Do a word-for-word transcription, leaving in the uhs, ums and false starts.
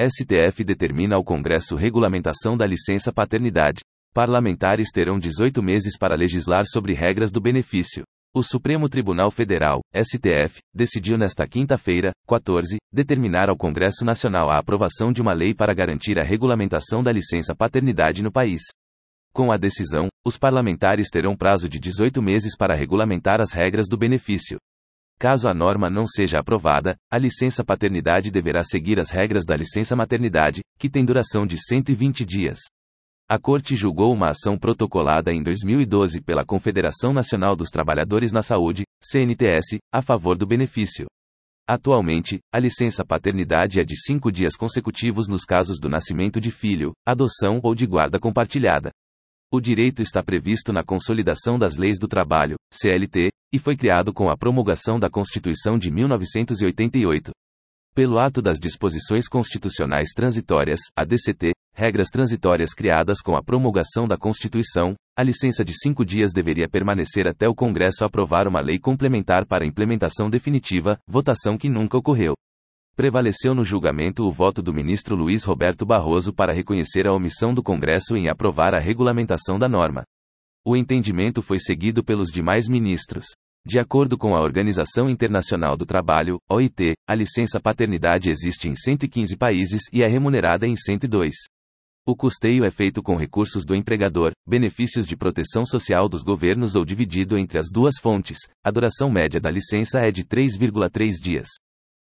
S T F determina ao Congresso regulamentação da licença paternidade. Parlamentares terão dezoito meses para legislar sobre regras do benefício. O Supremo Tribunal Federal, S T F, decidiu nesta quinta-feira, quatorze, determinar ao Congresso Nacional a aprovação de uma lei para garantir a regulamentação da licença paternidade no país. Com a decisão, os parlamentares terão prazo de dezoito meses para regulamentar as regras do benefício. Caso a norma não seja aprovada, a licença paternidade deverá seguir as regras da licença maternidade, que tem duração de cento e vinte dias. A Corte julgou uma ação protocolada em dois mil e doze pela Confederação Nacional dos Trabalhadores na Saúde, C N T S, a favor do benefício. Atualmente, a licença paternidade é de cinco dias consecutivos nos casos do nascimento de filho, adoção ou de guarda compartilhada. O direito está previsto na Consolidação das Leis do Trabalho, C L T, e foi criado com a promulgação da Constituição de mil novecentos e oitenta e oito. Pelo ato das Disposições Constitucionais Transitórias, A D C T, regras transitórias criadas com a promulgação da Constituição, a licença de cinco dias deveria permanecer até o Congresso aprovar uma lei complementar para implementação definitiva, votação que nunca ocorreu. Prevaleceu no julgamento o voto do ministro Luiz Roberto Barroso para reconhecer a omissão do Congresso em aprovar a regulamentação da norma. O entendimento foi seguido pelos demais ministros. De acordo com a Organização Internacional do Trabalho, O I T, a licença paternidade existe em cento e quinze países e é remunerada em cento e dois. O custeio é feito com recursos do empregador, benefícios de proteção social dos governos ou dividido entre as duas fontes. A duração média da licença é de três vírgula três dias.